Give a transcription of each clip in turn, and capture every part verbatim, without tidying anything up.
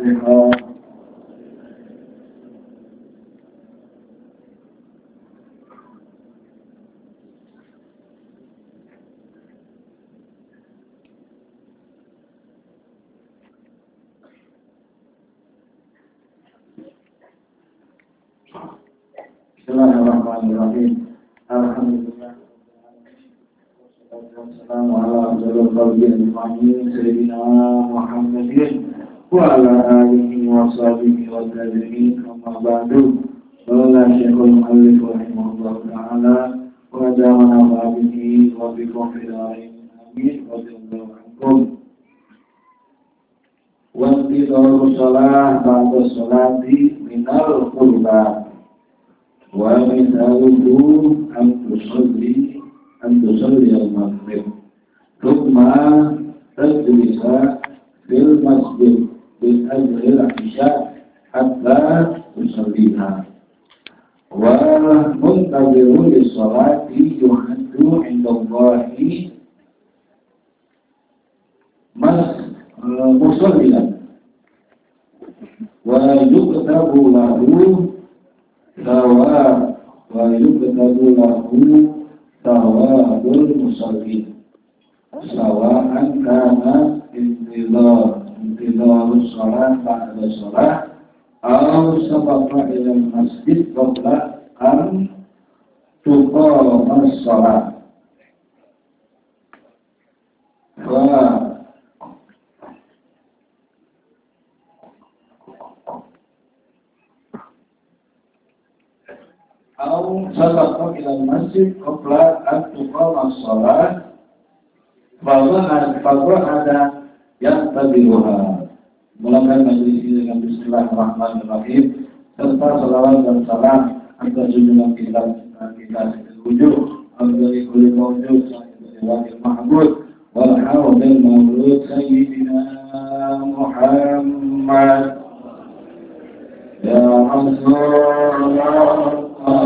Al-Fatihah. Bismillahirrahmanirrahim. Alhamdulillah. Wassalamu ala afdalil khalqi ajma'in sayyidina Muhammadin wa ala alihi wa sahbihi wa tabi'in amma ba'du. Qala Syekhul Mu'allif rahimahullah ta'ala wa adamana ba'dihi wa bikum fil amin amin wa sallallahu ankum. Wa intidaru shalah ba'da sholati minal qurba. Wa misaluhu an tusalli an tusalli al-maghrib thumma tajlisa fil masjid bil ajri al-isya hatta tusalliha wa muntaziru lis-salati yuhaddu 'inda Allahi mas musalliyan wa yuktabu lahu sawa wa yuktabu lahu sawabul musallin sawa'an kana intidhar intidharus shalah ba'da shalah aw sabaqa ila masjid qabla an tuqama shalah wa أو سبق إلى المسجد قبل أن تقام الصلاة فظهر ينتظرها. Mulai majelis ini dengan Bismillahirrahmanirrahim serta salawat dan salam atas junjungan kita kita wujud dari kulli mawjud sampai wajib mahmud wal hawdil mawlud sayyidina Muhammad ya Rasulullah.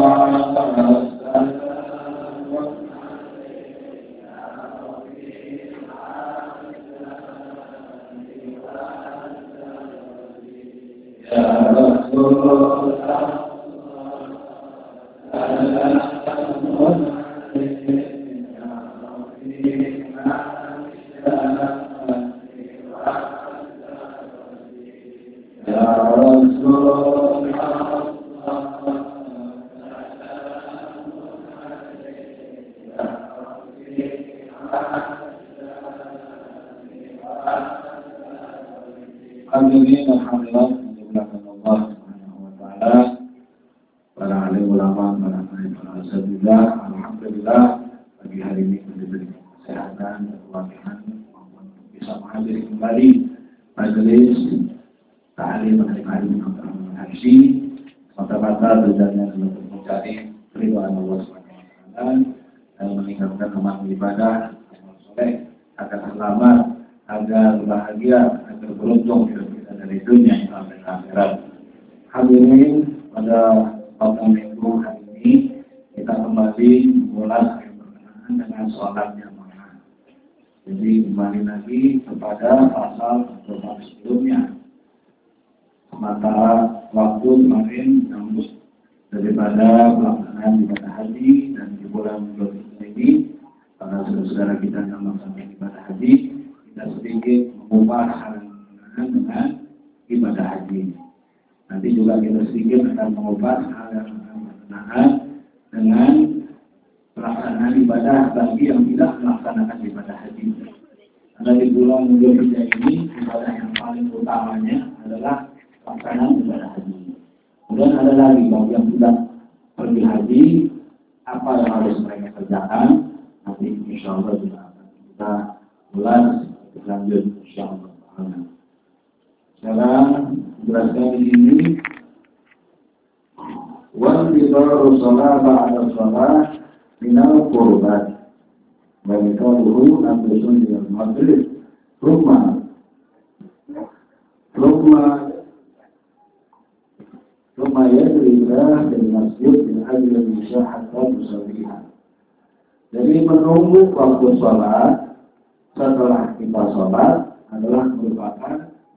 Jadi menunggu waktu sholat setelah kita sholat adalah merupakan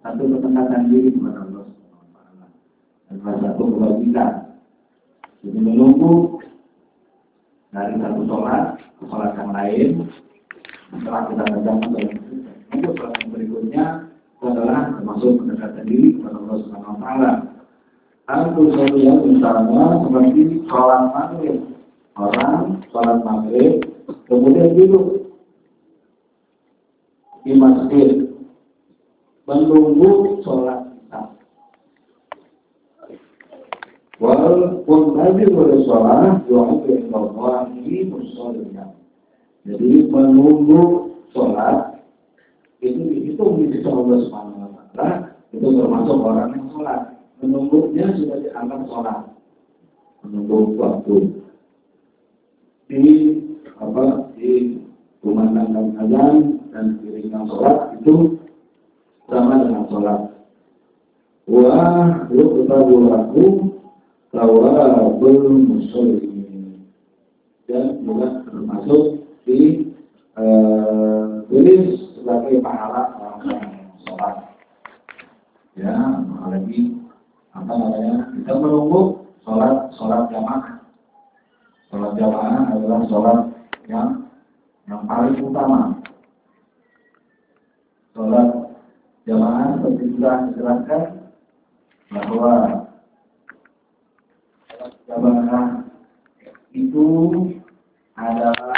satu pendekatan diri kepada Allah Subhanahu wa taala. Dan salah satu kewajiban. Jadi menunggu dari satu sholat ke sholat yang lain. Setelah kita kerjakan sholat itu, sholat yang berikutnya itu adalah termasuk pendekatan diri kepada Allah Subhanahu wa taala. Aku selalu misalnya seperti sholat maghrib. Orang sholat maghrib kemudian duduk di masjid menunggu sholat isya. Walaupun tadi boleh sholat, doa ke Allah ini bersolatnya. Jadi menunggu sholat itu dihitung di sisi Allah Subhanahu wa taala, itu termasuk orang yang sholat. Menunggunya sudah dianggap sholat. Menunggu waktu di apa di kumandangkan azan dan diiringkan sholat itu sama dengan sholat. Wah, itu kita berlaku bahwa belum musul ini dan juga termasuk di tulis eh, sebagai pahala orang yang sholat. Ya, apalagi apa namanya kita menunggu sholat sholat jamaah. Sholat jamaah adalah sholat yang yang paling utama. Sholat jamaah seperti sudah dijelaskan bahwa sholat jamaah itu adalah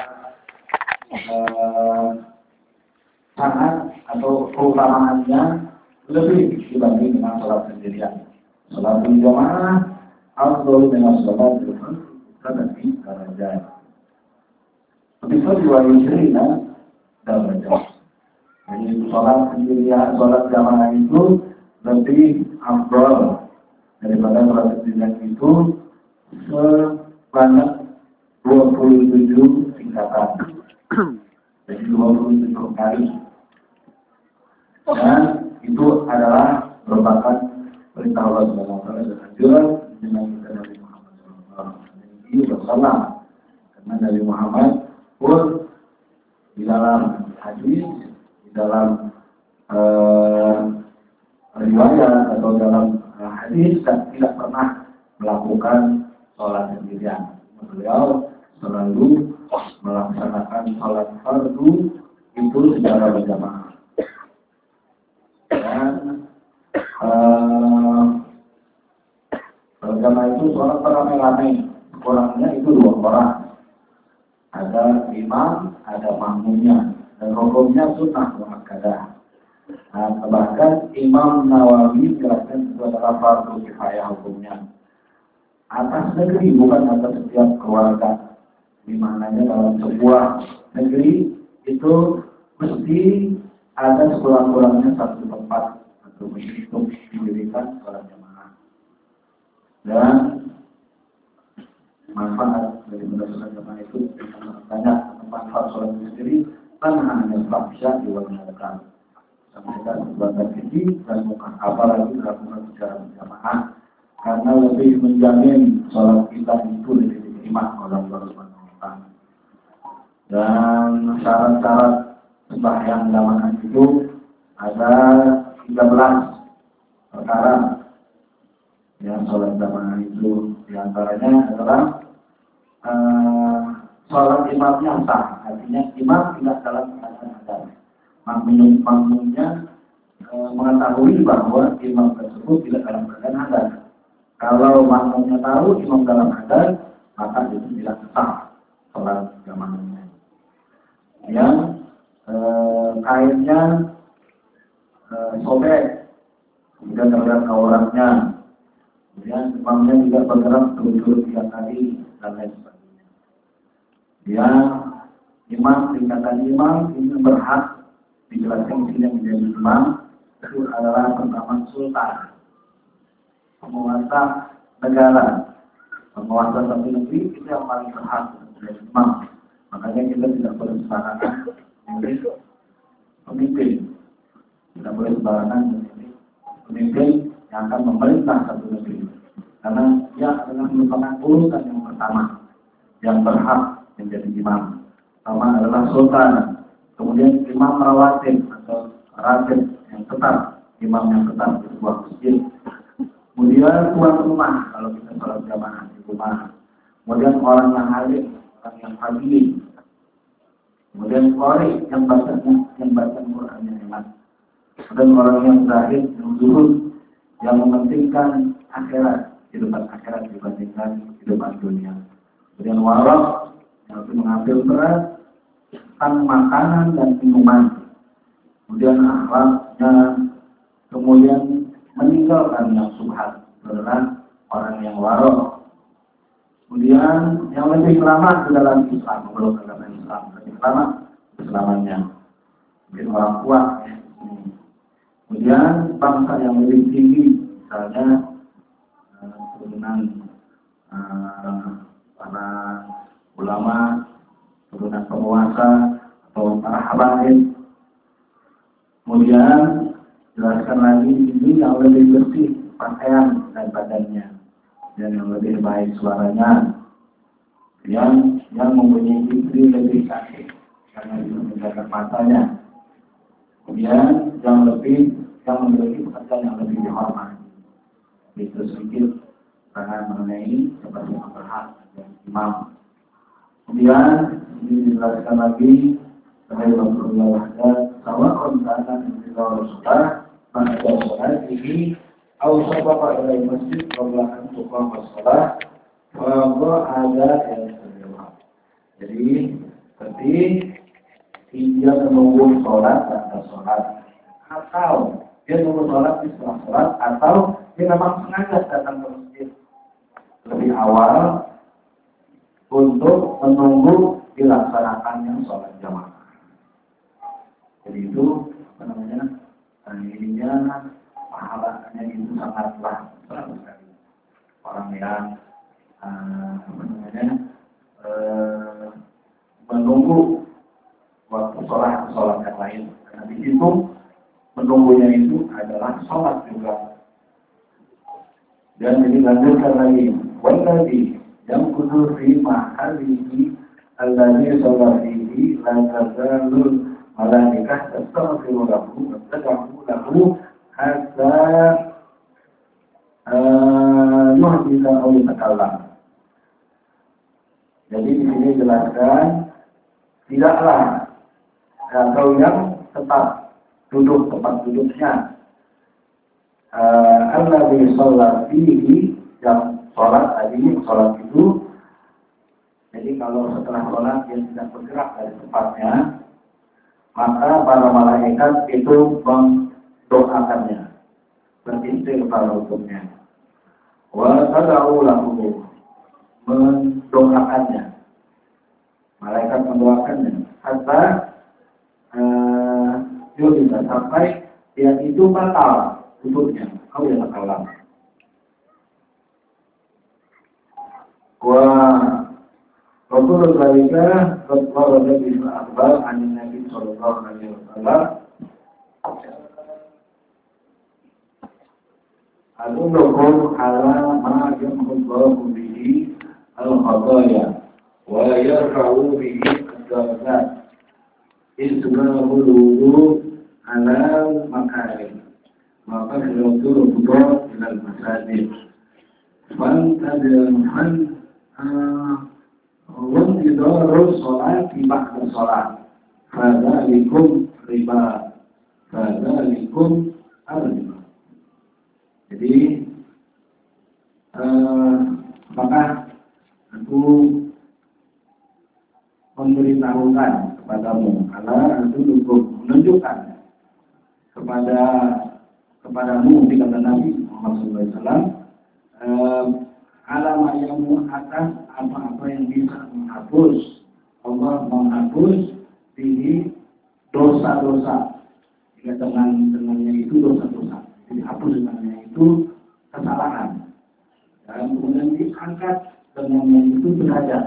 eh, sangat atau keutamaannya lebih dibanding dengan sholat sendirian. Sholat jamaah afdal dengan sholat jamaah tetapi darajat. Bisa diwarisina darajat. Jadi sholat sendirian, sholat jamaah itu lebih afdal daripada sholat sendirian itu sebanyak dua puluh tujuh tingkatan. Jadi dua puluh tujuh kali. Dan itu adalah merupakan perintah Allah Subhanahu wa taala dan anjuran dengan kita Nabi Muhammad sallallahu alaihi wasallam. Karena Nabi Muhammad pun di dalam hadis, di dalam uh, riwayat atau dalam uh, hadis dan tidak pernah melakukan sholat sendirian. Beliau selalu melaksanakan sholat fardu itu secara berjamaah. Dan uh, berjamaah itu sholat beramai-ramai, kurangnya itu dua orang. Ada imam, ada makmumnya, dan hukumnya sunnah muakkadah. Nah, bahkan Imam Nawawi jelaskan itu adalah fardu kifayah hukumnya. Atas negeri, bukan atas setiap keluarga. Di mananya dalam sebuah negeri itu mesti ada sekurang-kurangnya satu tempat atau untuk didirikan sholat jamaah. Dan manfaat dari sholat jamaah itu sangat banyak. Manfaat sholat sendiri kan hanya fahsya diwajibkan. Sampaikan sebagai tinggi dan bukan apalagi dilakukan secara berjamaah karena lebih menjamin sholat kita itu lebih diterima oleh Allah Subhanahu wa taala. Dan syarat-syarat sembahyang jamaah itu ada tiga belas perkara. Yang sholat jamaah itu diantaranya adalah uh, sholat imamnya sah, artinya imam tidak dalam keadaan azan. Makmum makmumnya e, mengetahui bahwa imam tersebut tidak dalam keadaan azan. Kalau makmumnya tahu imam dalam azan, maka itu tidak sah sholat jamaahnya. Yang e, kainnya e, sobek, kemudian terlihat auratnya, kemudian imamnya tidak bergerak turut-turut tiga kali dan lain sebagainya. Yang imam tingkatan imam ini berhak dijelaskan di sini menjadi imam itu adalah pertama sultan, penguasa negara, penguasa satu negeri itu yang paling berhak menjadi imam. Makanya kita tidak boleh sembarangan memilih pemimpin, tidak boleh sembarangan memilih pemimpin yang akan memerintah satu negeri, karena dia adalah merupakan urusan yang pertama yang berhak menjadi imam. Pertama adalah sultan. Kemudian imam rawatib atau ratib yang tetap imam yang tetap di sebuah masjid. Kemudian tuan rumah kalau kita sholat jamaah di rumah. Kemudian orang yang alim, orang yang fadil. Kemudian qari yang baca yang baca Quran yang hemat. Dan orang yang zahid, yang zuhud, yang mementingkan akhirat, kehidupan akhirat dibandingkan kehidupan dunia. Kemudian warok yang mengambil berat tentang makanan dan minuman. Kemudian akhlaknya, kemudian meninggalkan yang subhat, adalah orang yang warok. Kemudian yang lebih selamat di dalam Islam, belum dalam Islam, lebih selamat keselamatannya. Mungkin orang kuat. Ya. Kemudian bangsa yang lebih tinggi, misalnya uh, turunan uh, para ulama, turunan penguasa atau para habaib. Kemudian jelaskan lagi ini yang lebih bersih pakaian dan badannya, dan yang lebih baik suaranya, yang yang mempunyai istri lebih cantik karena bisa menjaga matanya. Kemudian yang lebih yang memiliki pekerjaan yang lebih dihormati. Itu sedikit karena mengenai seperti yang berhak dan imam. Kemudian ini dijelaskan lagi oleh Rasulullah dan sawa'un kana min Rasulullah pada sholat ini atau sahabat ilai masjid qabla an tuqama shalah wa ada yang kedua. Jadi seperti dia menunggu sholat dan sholat, atau dia menunggu sholat di setelah sholat, atau dia memang sengaja datang ke masjid lebih awal untuk menunggu dilaksanakannya sholat jamaah. Jadi itu apa namanya? Ininya pahalanya itu sangatlah besar sekali. Orang yang uh, apa namanya uh, menunggu waktu sholat sholat yang lain. Karena di situ menunggunya itu adalah sholat juga. Dan jadi lanjutkan lagi, walladzi yang kudur fi mahalihi alladzi sholat fihi la tazalul malaikah tastaghfiru lahu wa tad'u lahu hatta yuhditha aw yatakallam. Jadi di sini jelaskan tidaklah atau yang tetap duduk tempat duduknya alladzi sholat fihi, yang sholat tadi sholat itu. Jadi kalau setelah sholat dia tidak bergerak dari tempatnya, maka para malaikat itu mendoakannya, beristighfar untuknya. Wa tad'u lahu, mendoakannya. Malaikat mendoakannya hatta eh uh, sampai dia itu batal untuknya. Kau yang kalam. Wa Rasulullah sallallahu alaihi wasallam an Nabi sallallahu alaihi wasallam Al-Umrukum ala ma yamkullahu bihi al-khataya wa yarfa'u bihi al-darajat isbahul wudu ala makarim maka Rasulullah sallallahu alaihi masajid man tadman wan tidarus sholat di ba'da sholat fadzalikum riba fadzalikum ar-riba. Jadi eh, maka aku memberitahukan kepadamu, Allah itu untuk menunjukkan kepada kepadamu di kata Nabi Muhammad shallallahu alaihi wasallam eh, alam yang atas apa-apa yang bisa menghapus, Allah menghapus ini dosa-dosa. Jika dengan dengannya itu dosa-dosa, jadi hapus dengannya itu kesalahan. Dan kemudian diangkat dengannya itu derajat.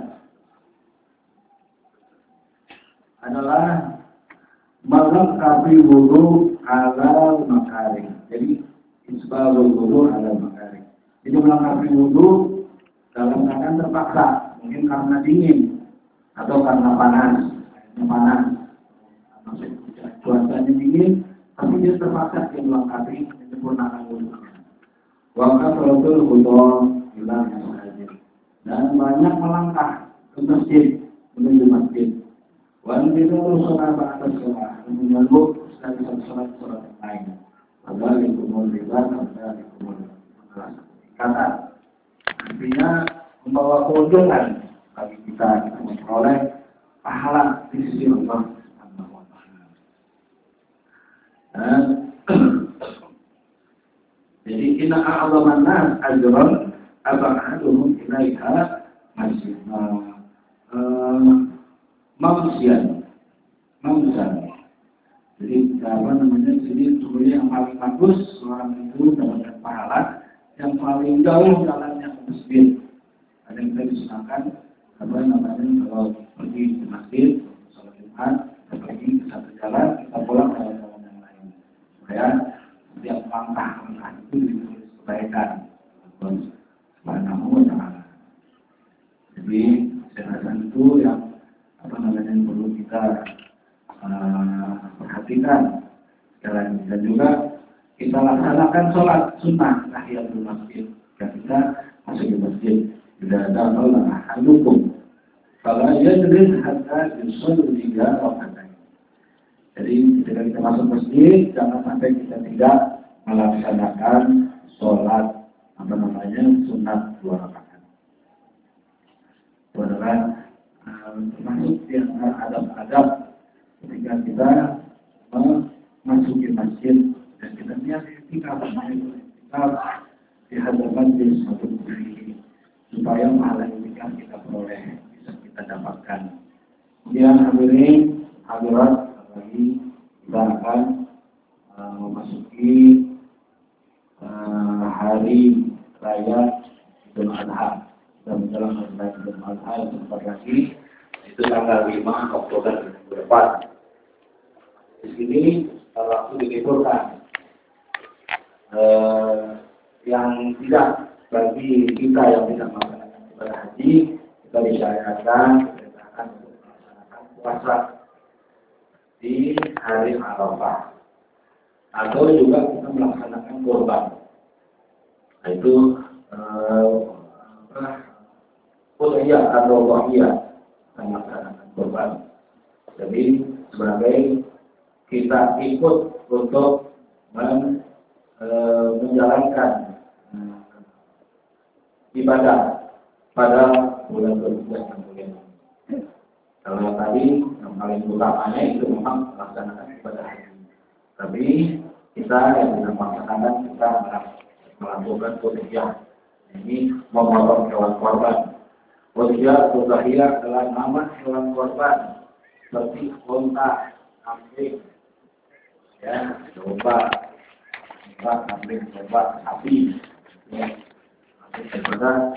Adalah malam kafi wudu ala makarim. Jadi isbahul wudu ala makarim. Jadi melengkapi wudu dalam keadaan terpaksa, mungkin karena dingin atau karena panas, panas, atau cuacanya dingin, tapi dia terpaksa dia melengkapi menyempurnakan wudhunya. Wakaf Rasul Hudol bilang yang dan banyak melangkah ke masjid, menuju masjid. Wan itu sholat atas sholat, menunggu dari sholat sholat yang lain. Padahal di kumul riba, padahal di kumul kata, artinya membawa keuntungan bagi kita kita memperoleh pahala di sisi Allah Subhanahu wa Ta'ala. Dan jadi inna a'adhaman nas ajran ab'aduhum ilaiha masjid manusia manusia. Jadi apa namanya? Jadi sebenarnya yang paling bagus seorang itu mendapatkan pahala, yang paling jauh jalannya ke masjid. Ada yang kita disunahkan apa namanya kalau pergi ke masjid sholat Jumat, kita pergi ke satu jalan, kita pulang ke jalan yang lain supaya setiap langkah-langkah itu ditulis kebaikan. Subhanahu wa ta'ala. Jadi kesehatan itu yang apa namanya yang perlu kita uh, perhatikan sekali dan juga kita laksanakan sholat sunnah tahiyatul masjid ketika kita masuk ke masjid. Tidak ada Allah halukum kalau yajlis hatta yusalli tiga rakaat. Jadi ketika kita masuk masjid jangan sampai kita tidak melaksanakan sholat apa namanya sunat dua rakaat. Itu adalah um, termasuk yang adab-adab ketika kita memasuki masjid dan kita niat itikaf di hadapan di suatu kuri supaya pahala itikaf kita peroleh bisa kita dapatkan. Kemudian hadirin hadirat lagi kita akan uh, memasuki uh, hari raya Idul Adha dan menjelang hari raya Idul Adha yang sebentar lagi itu tanggal lima Oktober dua ribu empat. Di sini waktu diliburkan eh, yang tidak bagi kita yang tidak melaksanakan ibadah haji kita disyariatkan diperintahkan untuk melaksanakan puasa di hari Arafah atau juga kita melaksanakan kurban. Nah, itu udhiyah eh, atau wahiyah melaksanakan kurban. Jadi sebagai kita ikut untuk men, e, menjalankan e, ibadah pada bulan berbulan yang mulia. Kalau tadi yang paling utamanya itu memang melaksanakan ibadah haji. Tapi kita yang tidak melaksanakan kita melakukan udhiyah. Ini memotong hewan korban. Udhiyah atau udhiyah adalah nama hewan korban seperti unta, kambing, ya, domba, domba, kambing, domba, sapi, ya, itu sebenarnya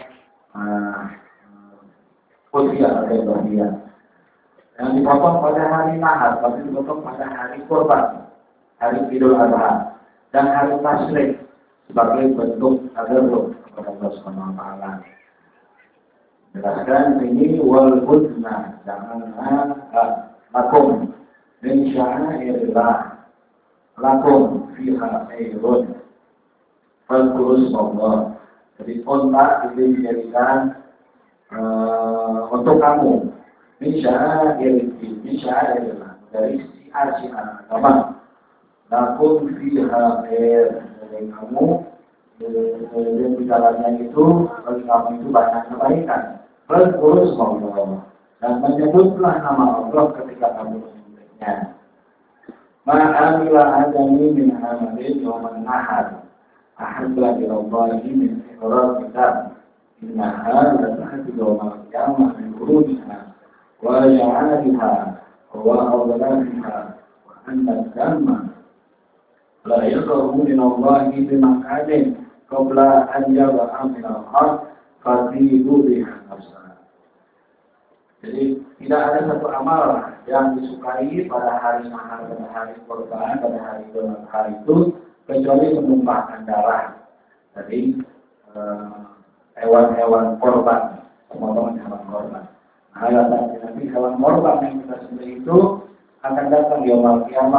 udhiyah atau udhiyah. Yang dipotong pada hari Nahar, tapi dipotong pada hari Kurban, hari Idul Adha, dan hari Tasyrik sebagai bentuk tadarruk kepada Allah Subhanahu wa Ta'ala. Jelaskan ini wal hudna jangan lakum min sya'airillah lakum fiha khairun fadhkurus Allah. Jadi unta itu dijadikan uh, untuk kamu min sya'airillah min sya'airillah dari syiar-syiar agama. Lakum fiha khair dari kamu dan di dalamnya itu bagi kamu itu banyak kebaikan. Fadhkurus Allah dan menyebutlah nama Allah ketika kamu menyebutnya. Ma'amila adami min amalin yawman nahar ahabba ilallahi min iqrar kitab innaha latahdi yawmal qiyamah min urudiha wa ja'aliha wa awdalafiha wa anna dhamma la yaqrabu min Allahi bimakadin qabla an yaba'a min al-haq fatihu biha nafsah. Jadi tidak ada satu amal yang disukai pada hari nahar, pada hari kurban, pada hari hari itu kecuali menumpahkan darah dari hewan-hewan korban, pemotongan hewan korban. Nah, nanti hewan korban yang kita sembelih itu akan datang di yaumul kiamah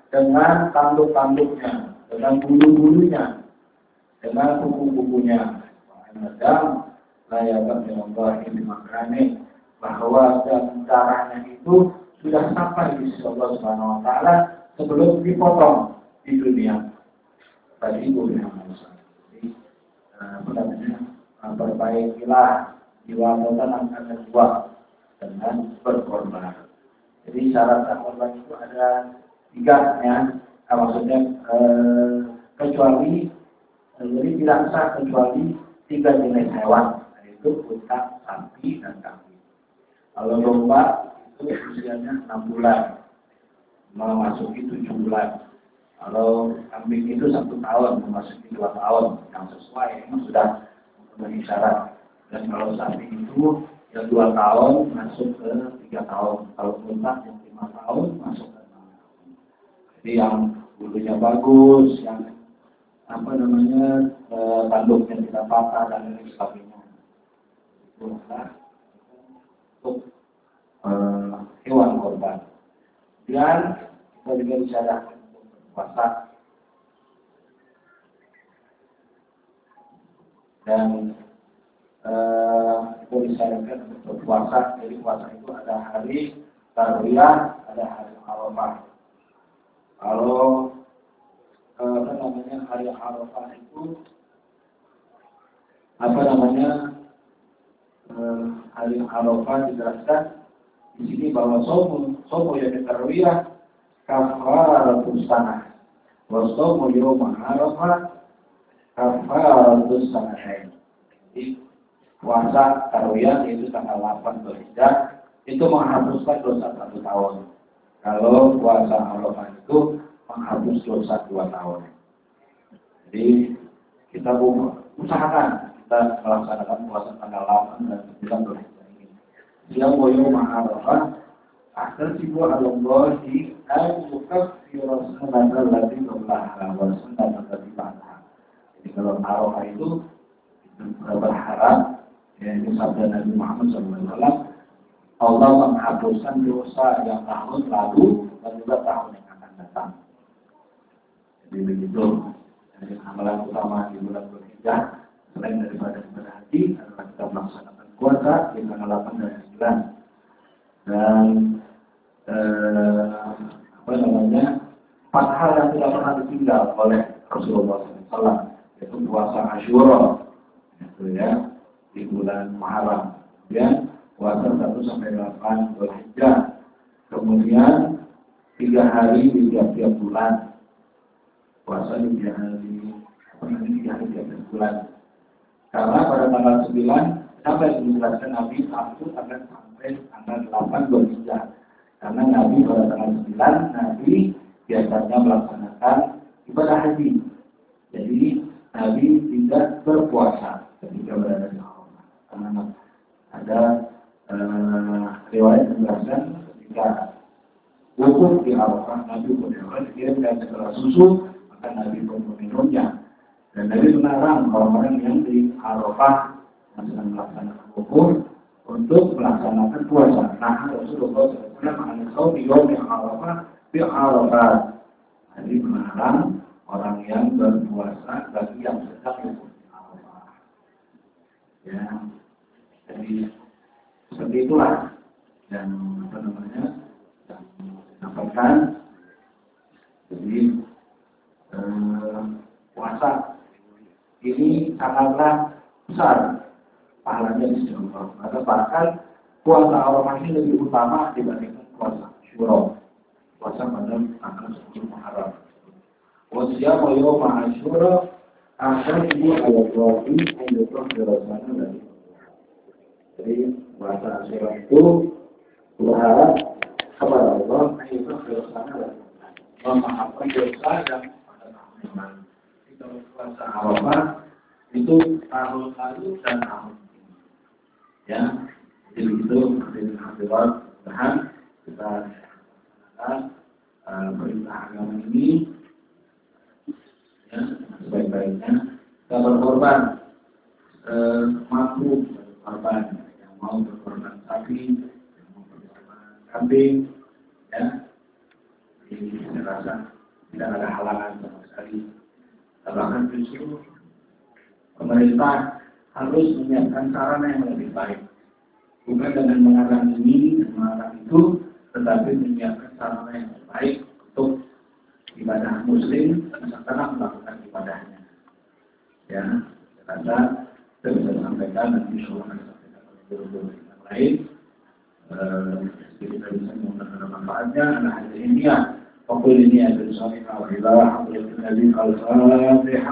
dengan tanduk-tanduknya, dengan bulu-bulunya, dengan kuku-kukunya. Adam layakan yang Allah ini makanya bahwa dan darahnya itu sudah sampai di sisi Allah Subhanahu Wa Taala sebelum dipotong di dunia. Tadi dunia manusia. Jadi apa namanya perbaikilah jiwa kita akan kuat dengan berkorban. Jadi syarat korban itu ada tiga ya, nah, maksudnya eh, kecuali eh, jadi tidak sah kecuali tiga jenis hewan, yaitu unta, sapi, dan kambing. Kalau domba itu usianya enam bulan, memasuki tujuh bulan. Kalau kambing itu satu tahun, memasuki dua tahun, yang sesuai memang sudah memenuhi syarat. Dan kalau sapi itu yang dua tahun masuk ke tiga tahun, kalau unta yang lima tahun masuk ke enam tahun. Jadi yang bulunya bagus, yang apa namanya eh, tanduknya tidak patah dan lain sebagainya. Itu adalah untuk eh, hewan korban. Dan kita juga bicarakan untuk berpuasa. Dan eh, kita bicarakan untuk berpuasa. Jadi puasa itu ada hari Tarwiyah, ada hari Arafah. Kalau apa namanya hari Arafah itu apa namanya eh, hari Arafah dijelaskan di sini bahwa somo somo yang Tarwiyah kafaratus sanah, wa somo yaum Arafah kafaratus sanatain. Jadi puasa Tarwiyah yaitu tanggal delapan Dzulhijjah itu menghapuskan dosa satu tahun. Kalau puasa Arafah itu menghapus dosa dua tahun. Jadi kita usahakan kita melaksanakan puasa tanggal delapan dan sembilan Dzulhijjah ini. Siang boyo Arafah akan tiba Allah di al-mukaf firasana allati qablaha wa sunnah allati ba'daha. Jadi kalau Arafah itu berharap ya ini sabda Nabi Muhammad shallallahu alaihi wasallam, Allah menghapuskan dosa yang tahun lalu dan juga tahun yang akan datang. Jadi begitu. Jadi amalan utama di bulan Dzulhijjah selain daripada ibadah haji adalah kita melaksanakan puasa di tanggal delapan dan sembilan. Dan eh, apa namanya empat hal yang tidak pernah ditinggal oleh Rasulullah shallallahu alaihi wasallam, yaitu puasa Asyura, itu ya di bulan Muharram, kemudian puasa satu sampai delapan Dzulhijjah, kemudian tiga hari di tiap-tiap bulan. Puasa di tiga hari, apa namanya tiga hari tiap bulan. Karena pada tanggal sembilan sampai dijelaskan Nabi satu akan sampai tanggal delapan Dzulhijjah. Karena Nabi pada tanggal sembilan Nabi biasanya melaksanakan ibadah haji. Jadi Nabi tidak berpuasa ketika berada di Arafah. Karena ada uh, riwayat menjelaskan ketika wukuf di Arafah, Nabi pun dikirimkan segala susu, maka Nabi pun meminumnya. Dan Nabi melarang orang-orang yang di Arafah yang sedang melaksanakan wukuf untuk melaksanakan puasa. Nah, Rasulullah shallallahu alaihi wasallam mengancam beliau yang Arafah di Arafah. Nabi melarang orang yang berpuasa bagi yang sedang wukuf di Arafah. Ya, jadi seperti itulah yang apa namanya yang disampaikan. Jadi eh, puasa ini sangatlah besar pahalanya di sisi Allah. Maka bahkan puasa Arafah ini lebih utama dibandingkan puasa Asyura, puasa pada tanggal sepuluh Muharram. Wasiya wa yawma Asyura akan ibu ayat wajib untuk berasana dari. Jadi puasa Asyura itu berharap kepada Allah itu berasana dari memaafkan dosa dan pada tahun depan. Kita puasa Arafah itu tahun lalu dan tahun ini. Ya, jadi itu dari hadirat Tuhan kita laksanakan uh, perintah agama ini ya sebaik-baiknya. Kita berkorban uh, mampu berkorban, yang mau berkorban sapi, yang mau berkorban kambing, ya. Jadi saya rasa tidak ada halangan sama sekali. Bahkan justru pemerintah harus menyiapkan sarana yang lebih baik. Bukan dengan mengarang ini dan mengarang itu, tetapi menyiapkan sarana yang lebih baik untuk ibadah muslim sementara melakukan ibadahnya. Ya, karena saya bisa sampaikan dan insya Allah akan sampaikan oleh guru-guru yang lain. Jadi kita bisa menggunakan manfaatnya. Nah, ini ya, pokok ini ada di sana. Alhamdulillah, alhamdulillah, alhamdulillah.